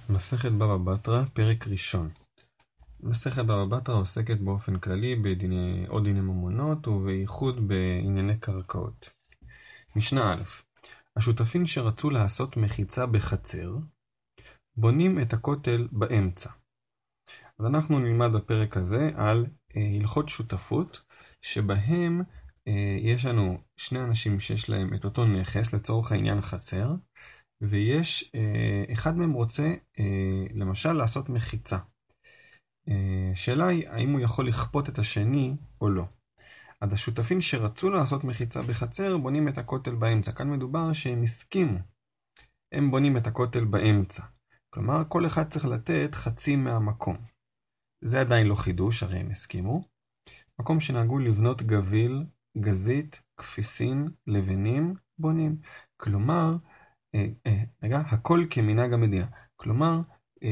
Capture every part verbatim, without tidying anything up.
מסכת בבא בתרא, פרק ראשון. מסכת בבא בתרא עוסקת באופן כללי בדיני, עוד דיני ממונות ובייחוד בענייני קרקעות. משנה א', השותפים שרצו לעשות מחיצה בחצר, בונים את הכותל באמצע. אז אנחנו נלמד בפרק הזה על אה, הלכות שותפות, שבהם אה, יש לנו שני אנשים שיש להם את אותו נכס, לצורך העניין חצר, ויש, אה, אחד מהם רוצה, אה, למשל, לעשות מחיצה. אה, שאלה היא, האם הוא יכול לכפות את השני או לא. אז השותפים שרצו לעשות מחיצה בחצר, בונים את הכותל באמצע. כאן מדובר שהם הסכימו. הם בונים את הכותל באמצע. כלומר, כל אחד צריך לתת חצי מהמקום. זה עדיין לא חידוש, הרי הם הסכימו. מקום שנהגו לבנות גביל, גזית, כפיסין, לבנים, בונים. כלומר, רגע, הכל כמנהג המדינה. כלומר,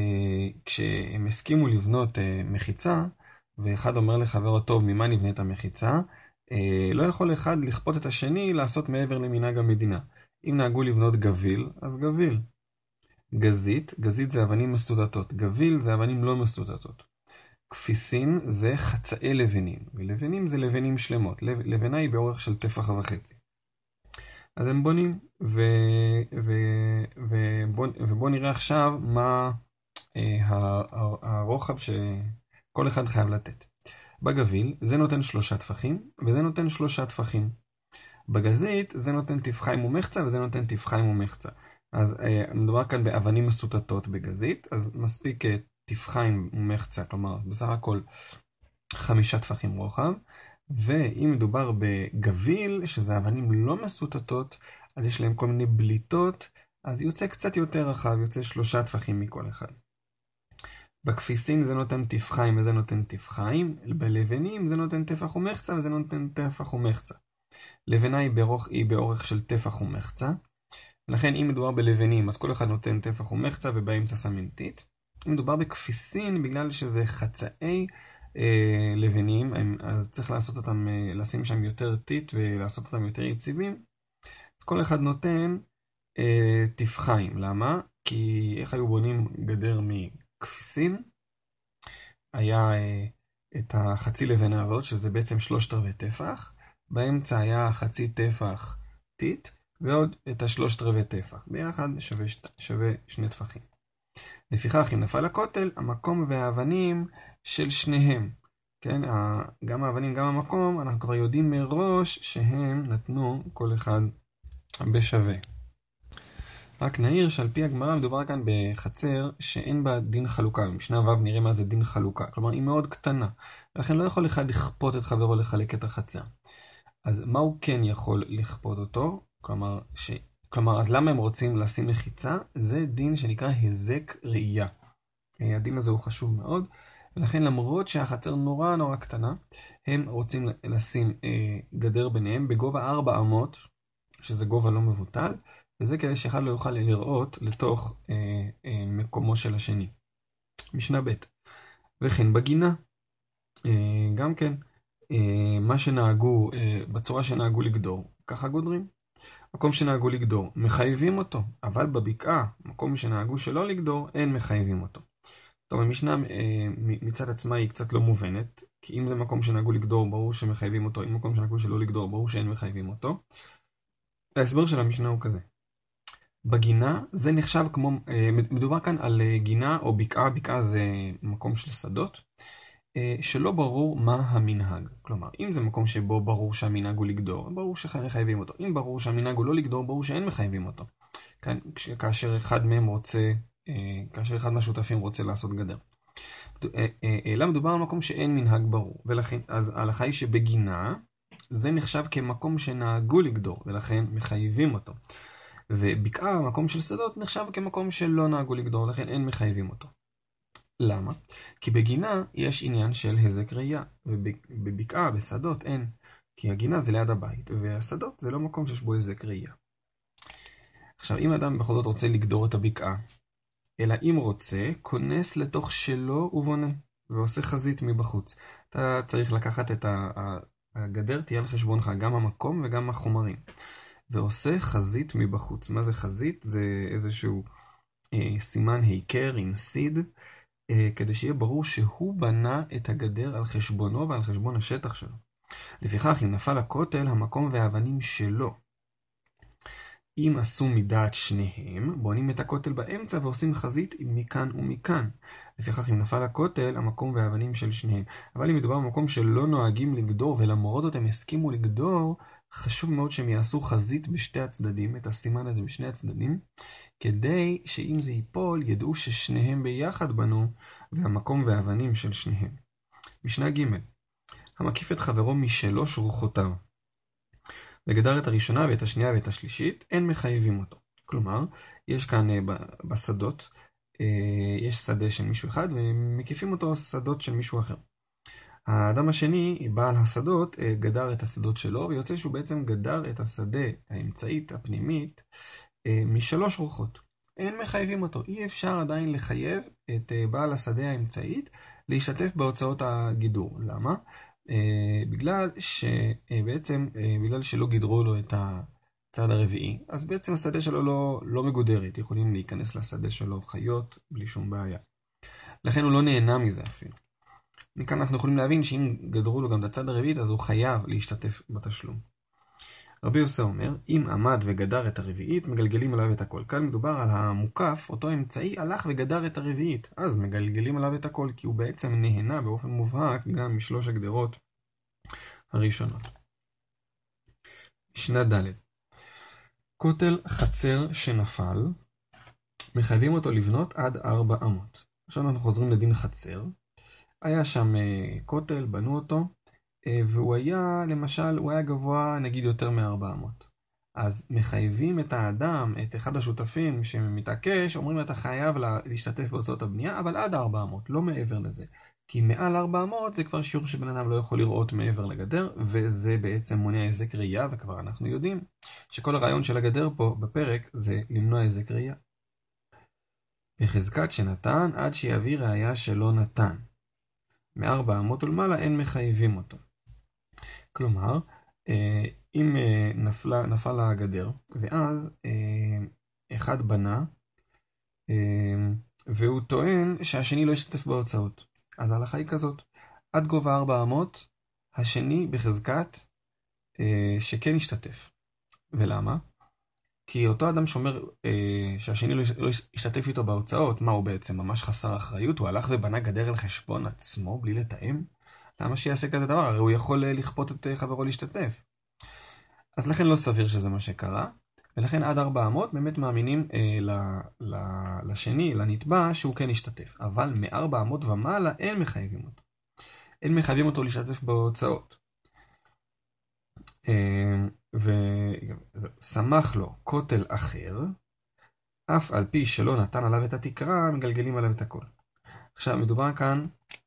כשהם הסכימו לבנות מחיצה, ואחד אומר לחברו, טוב, ממה נבנה את המחיצה? לא יכול אחד לכפות את השני לעשות מעבר למנהג המדינה. אם נהגו לבנות גביל, אז גביל. גזית, גזית זה אבנים מסודתות. גביל זה אבנים לא מסודתות. כפיסין זה חצאי לבנים, ולבנים זה לבנים שלמות. לבנה היא באורך של טפח וחצי. אז הם בונים, ו... ו... ובוא... ובוא נראה עכשיו מה אה, הרוחב שכל אחד חייב לתת. בגביל זה נותן שלושה טפחים, וזה נותן שלושה טפחים. בגזית זה נותן טפחיים ומחצה, וזה נותן טפחיים ומחצה. אז אה, מדובר כאן באבנים מסוטטות בגזית, אז מספיק אה, טפחיים ומחצה, כלומר בסך הכל חמישה טפחים רוחב. ואם מדובר בגביל, שזה אבנים לא מסוטטות, אז יש להם כל מיני בליטות, אז יוצא קצת יותר רחב, יוצא שלושה טפחים מכל אחד. בכפיסין זה נותן טפחיים וזה נותן טפחיים, בלבנים זה נותן טפח ומחצה וזה נותן טפח ומחצה. לבנה היא באורך, היא באורך של טפח ומחצה, ולכן אם מדובר בלבנים, אז כל אחד נותן טפח ומחצה ובאמצע שמים טיט. אם מדובר בכפיסין, בגלל שזה חצאי, לבנים, אז צריך לעשות אותם, לשים שם יותר טיט ולעשות אותם יותר יציבים. אז כל אחד נותן אה, טפחיים. למה? כי איך היו בונים גדר מכפיסין? היה אה, את החצי לבנה הזאת, שזה בעצם שלושת רבעי טפח. באמצע היה חצי טפח טיט, ועוד את השלושת רבעי טפח. ביחד שווה, שווה שני טפחים. לפיכך, אם נפל הכותל, המקום והאבנים של שניהם, כן, גם האבנים, גם המקום, אנחנו כבר יודעים מראש שהם נתנו כל אחד בשווה. רק נעיר שעל פי הגמרא מדובר כאן בחצר שאין בה דין חלוקה. במשנה ו' נראה מה זה דין חלוקה. כלומר, היא מאוד קטנה. לכן לא יכול אחד לכפות את חברו לחלק את החצר. אז מה הוא כן יכול לכפות אותו? כלומר, ש... כלומר, אז למה הם רוצים לשים מחיצה? זה דין שנקרא הזק ראייה. הדין הזה הוא חשוב מאוד. ולכן למרות שהחצר נורא נורא קטנה, הם רוצים לשים אה, גדר ביניהם בגובה ארבע אמות, שזה גובה לא מבוטל, וזה כדי שאחד לא יוכל לראות לתוך אה, אה, מקומו של השני. משנה ב' וכן בגינה, אה, גם כן, אה, מה שנהגו, אה, בצורה שנהגו לגדור, ככה גודרים. מקום שנהגו לגדור, מחייבים אותו, אבל בבקעה, מקום שנהגו שלא לגדור, אין מחייבים אותו. טוב, המשנה מצד עצמה היא קצת לא מובנת, כי אם זה מקום שנהגו לגדור, ברור שמחייבים אותו, אם מקום שנהגו שלא לגדור, ברור שאין מחייבים אותו. ההסבר של המשנה הוא כזה. בגינה זה נחשב כמו, מדובר כאן על גינה או בקעה, בקעה זה מקום של שדות, שלא ברור מה המנהג. כלומר, אם זה מקום שבו ברור שהמנהג הוא לגדור, ברור שמחייבים אותו. אם ברור שהמנהג הוא לא לגדור, ברור שאין מחייבים אותו. כאן, כאשר אחד מהם רוצה, כאשר אחד מהשותפים רוצה לעשות גדר. אלא מדובר על מקום שאין מנהג ברור, ולכן, אז ההלכה היא שבגינה, זה נחשב כמקום שנהגו לגדור, ולכן מחייבים אותו. ובקעה, מקום של שדות, נחשב כמקום שלא נהגו לגדור, לכן אין מחייבים אותו. למה? כי בגינה יש עניין של הזק ראייה, ובבקעה, בשדות, אין. כי הגינה זה ליד הבית, והשדות זה לא מקום שיש בו הזק ראייה. עכשיו, אם אדם בכל זאת רוצה לגדור את הבקעה, אלא אם רוצה, כונס לתוך שלו ובונה, ועושה חזית מבחוץ. אתה צריך לקחת את הגדר, תהיה על חשבונך גם המקום וגם החומרים. ועושה חזית מבחוץ. מה זה חזית? זה איזשהו אה, סימן היכר עם סיד, אה, כדי שיהיה ברור שהוא בנה את הגדר על חשבונו ועל חשבון השטח שלו. לפיכך, אם נפל הכותל, המקום והאבנים שלו. אם עשו מדעת שניהם, בונים את הכותל באמצע ועושים חזית מכאן ומכאן. לפיכך, אם נפל הכותל, המקום והאבנים של שניהם. אבל אם מדובר במקום שלא נוהגים לגדור, ולמרות זאת הם הסכימו לגדור, חשוב מאוד שהם יעשו חזית בשתי הצדדים, את הסימן הזה בשני הצדדים, כדי שאם זה ייפול, ידעו ששניהם ביחד בנו, והמקום והאבנים של שניהם. משנה ג' המקיף את חברו משלוש רוחותיו. וגדר את הראשונה ואת השנייה ואת השלישית, אין מחייבים אותו. כלומר, יש כאן בשדות, יש שדה של מישהו אחד, ומקיפים אותו שדות של מישהו אחר. האדם השני, בעל השדות, גדר את השדות שלו, ויוצא שהוא בעצם גדר את השדה האמצעית, הפנימית, משלוש רוחות. אין מחייבים אותו. אי אפשר עדיין לחייב את בעל השדה האמצעית להשתתף בהוצאות הגידור. למה? בגלל שבעצם, בגלל שלא גידרו לו את הצד הרביעי, אז בעצם השדה שלו לא, לא מגודרת. יכולים להיכנס לשדה שלו חיות בלי שום בעיה. לכן הוא לא נהנה מזה אפילו. מכאן אנחנו יכולים להבין שאם גדרו לו גם את הצד הרביעית, אז הוא חייב להשתתף בתשלום. רבי יוסי אומר, אם עמד וגדר את הרביעית, מגלגלים עליו את הכל. כאן מדובר על המוקף, אותו אמצעי הלך וגדר את הרביעית. אז מגלגלים עליו את הכל, כי הוא בעצם נהנה באופן מובהק גם משלוש הגדרות הראשונות. משנה ד' כותל חצר שנפל, מחייבים אותו לבנות עד ארבע אמות. עכשיו אנחנו חוזרים לדין חצר. היה שם כותל, בנו אותו, והוא היה, למשל, הוא היה גבוה נגיד יותר מארבע אמות. אז מחייבים את האדם, את אחד השותפים שמתעקש, אומרים אתה חייב להשתתף בהוצאות הבנייה, אבל עד ארבע אמות, לא מעבר לזה. כי מעל ארבע אמות זה כבר שיעור שבן אדם לא יכול לראות מעבר לגדר, וזה בעצם מונע היזק ראייה, וכבר אנחנו יודעים שכל הרעיון של הגדר פה בפרק זה למנוע היזק ראייה. בחזקת שנתן עד שיביא ראייה שלא נתן. מארבע אמות ולמעלה אין מחייבים אותו. כלומר, אם נפלה, נפל הגדר, ואז אחד בנה, והוא טוען שהשני לא ישתתף בהוצאות. אז ההלכה היא כזאת, עד גובה ארבע אמות, השני בחזקת שכן ישתתף. ולמה? כי אותו אדם שאומר שהשני לא ישתתף איתו בהוצאות, מה הוא בעצם? ממש חסר אחריות, הוא הלך ובנה גדר על חשבון עצמו בלי לתאם? למה שיעשה כזה דבר? הרי הוא יכול לכפות את חברו להשתתף. אז לכן לא סביר שזה מה שקרה, ולכן עד ארבע אמות באמת מאמינים אה, ל, ל, לשני, לנתבע, שהוא כן ישתתף. אבל מארבע אמות ומעלה אין מחייבים אותו. אין מחייבים אותו להשתתף בהוצאות. אה, ושמח לו כותל אחר, אף על פי שלא נתן עליו את התקרה, מגלגלים עליו את הכל. עכשיו מדובר כאן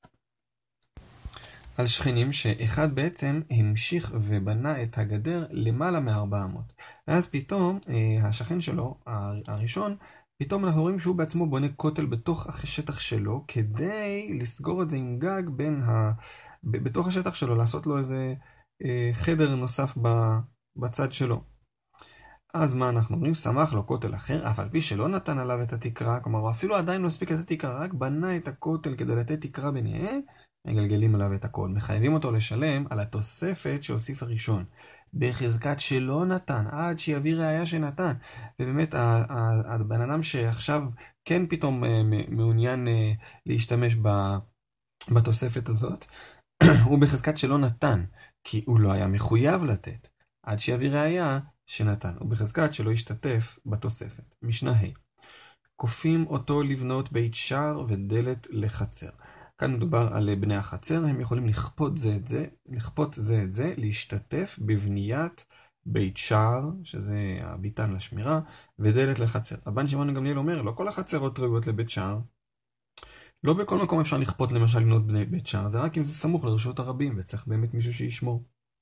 על שכנים שאחד בעצם המשיך ובנה את הגדר למעלה מארבע אמות. ואז פתאום השכן שלו, הראשון, פתאום אנחנו רואים שהוא בעצמו בונה כותל בתוך השטח שלו, כדי לסגור את זה עם גג בין ה... בתוך השטח שלו, לעשות לו איזה חדר נוסף בצד שלו. אז מה אנחנו אומרים? שמח לו כותל אחר, אף על פי שלא נתן עליו את התקרה, כלומר הוא אפילו עדיין לא הספיק את התקרה, רק בנה את הכותל כדי לתת תקרה ביניהם, מגלגלים עליו את הכל. מחייבים אותו לשלם על התוספת שהוסיף הראשון, בחזקת שלא נתן, עד שיביא ראייה שנתן. ובאמת הבן אדם שעכשיו כן פתאום מעוניין להשתמש בתוספת הזאת, הוא בחזקת שלא נתן, כי הוא לא היה מחויב לתת, עד שיביא ראייה שנתן. הוא בחזקת שלא ישתתף בתוספת. משנה ה' כופים אותו לבנות בית שער ודלת לחצר. כאן מדובר על בני החצר, הם יכולים לכפות זה את זה, לכפות זה את זה, להשתתף בבניית בית שער, שזה הביתן לשמירה, ודלת לחצר. רבן שמעון גמליאל אומר, לא כל החצרות ראויות לבית שער. לא בכל מקום אפשר לכפות למשל לבנות בני בית שער, זה רק אם זה סמוך לרשות הרבים, וצריך באמת מישהו שישמור.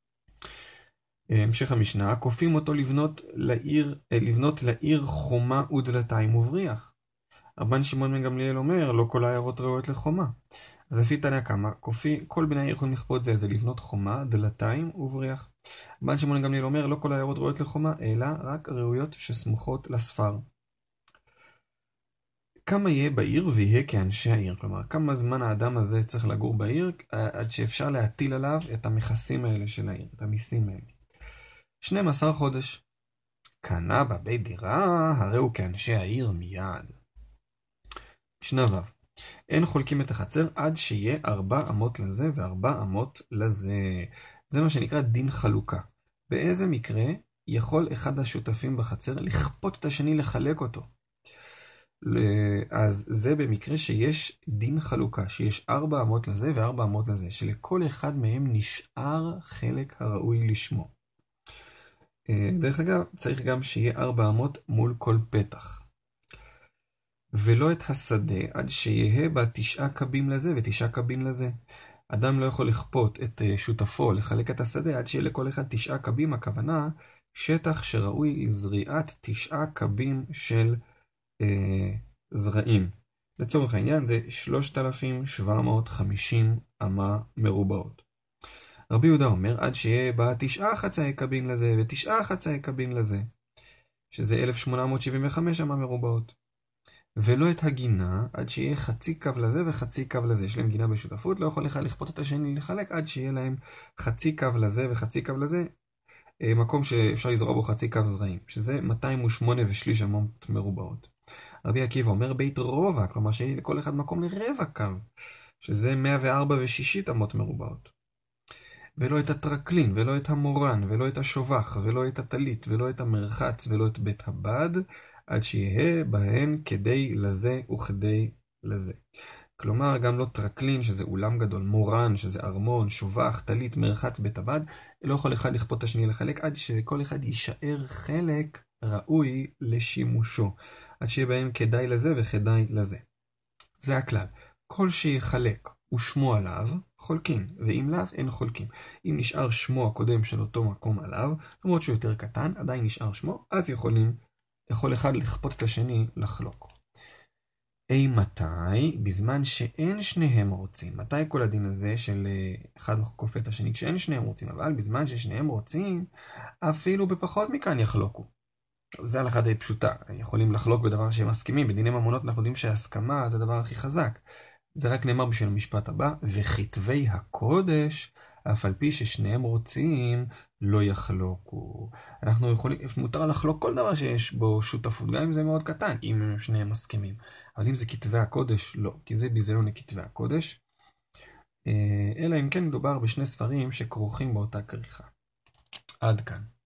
המשך המשנה, כופים אותו לבנות לעיר, לבנות לעיר חומה ודלתיים ובריח. רבן שמעון בן גמליאל אומר, לא כל העיירות ראויות לחומה. אז לפי תניא קמא, כופי, כל בני העיר יכולים לכפות זה, זה לבנות חומה, דלתיים ובריח. רבן שמעון בן גמליאל אומר, לא כל העיירות ראויות לחומה, אלא רק ראויות שסמוכות לספר. כמה יהיה בעיר ויהיה כאנשי העיר. כלומר, כמה זמן האדם הזה צריך לגור בעיר, עד שאפשר להטיל עליו את המכסים האלה של העיר, את המיסים האלה. שנים עשר חודש. קנה בבית דירה, הרי הוא כאנשי העיר מיד. משנה ו' אין חולקים את החצר עד שיהיה ארבע אמות לזה וארבע אמות לזה. זה מה שנקרא דין חלוקה. באיזה מקרה יכול אחד השותפים בחצר לכפות את השני לחלק אותו? אז זה במקרה שיש דין חלוקה, שיש ארבע אמות לזה וארבע אמות לזה, שלכל אחד מהם נשאר חלק הראוי לשמו. דרך אגב, צריך גם שיהיה ארבע אמות מול כל פתח. ולא את השדה עד שיהיה בה תשעה קבים לזה ותשעה קבים לזה. אדם לא יכול לכפות את שותפו לחלק את השדה עד שיהיה לכל אחד תשעה קבים, הכוונה שטח שראוי לזריעת תשעה קבים של אה, זרעים. לצורך העניין זה שלושת אלפים שבע מאות וחמישים אמה מרובעות. רבי יהודה אומר עד שיהיה בה תשעה חצאי קבים לזה ותשעה חצאי קבים לזה, שזה אלף שמונה מאות שבעים וחמש אמה מרובעות. ולא את הגינה עד שיהיה חצי קו לזה וחצי קו לזה. יש להם גינה בשותפות, לא יכול לך לכפות את השני לחלק עד שיהיה להם חצי קו לזה וחצי קו לזה, מקום שאפשר לזרוע בו חצי קו זרעים, שזה מאתיים ושמונה ושליש אמות מרובעות. רבי עקיבא אומר בית רובע, כלומר שיהיה לכל אחד מקום לרבע קו, שזה מאה וארבע ושישית אמות מרובעות. ולא את הטרקלין, ולא את המורן, ולא את השובח, ולא את הטלית, ולא את המרחץ, ולא את בית הבד, עד שיהיה בהן כדי לזה וכדי לזה. כלומר, גם לא טרקלין, שזה אולם גדול, מורן, שזה ארמון, שובח, טלית, מרחץ, בית הבד, לא יכול אחד לכפות את השני לחלק, עד שכל אחד יישאר חלק ראוי לשימושו. עד שיהיה בהם כדאי לזה וכדאי לזה. זה הכלל. כל שיחלק ושמו עליו, חולקים, ואם לאו, אין חולקים. אם נשאר שמו הקודם של אותו מקום עליו, למרות שהוא יותר קטן, עדיין נשאר שמו, אז יכולים, יכול אחד לכפות את השני לחלוק. אי מתי? בזמן שאין שניהם רוצים. מתי כל הדין הזה של אחד כופה את השני? כשאין שניהם רוצים, אבל בזמן ששניהם רוצים, אפילו בפחות מכאן יחלוקו. זה הלכה די פשוטה. יכולים לחלוק בדבר שהם מסכימים. בדיני ממונות אנחנו יודעים שההסכמה זה הדבר הכי חזק. זה רק נאמר בשביל המשפט הבא, וכתבי הקודש, אף על פי ששניהם רוצים, לא יחלוקו. אנחנו יכולים, מותר לחלוק כל דבר שיש בו שותפות, גם אם זה מאוד קטן, אם שניהם מסכימים. אבל אם זה כתבי הקודש, לא, כי זה ביזיון לכתבי הקודש. אלא אם כן מדובר בשני ספרים שכרוכים באותה כריכה. עד כאן.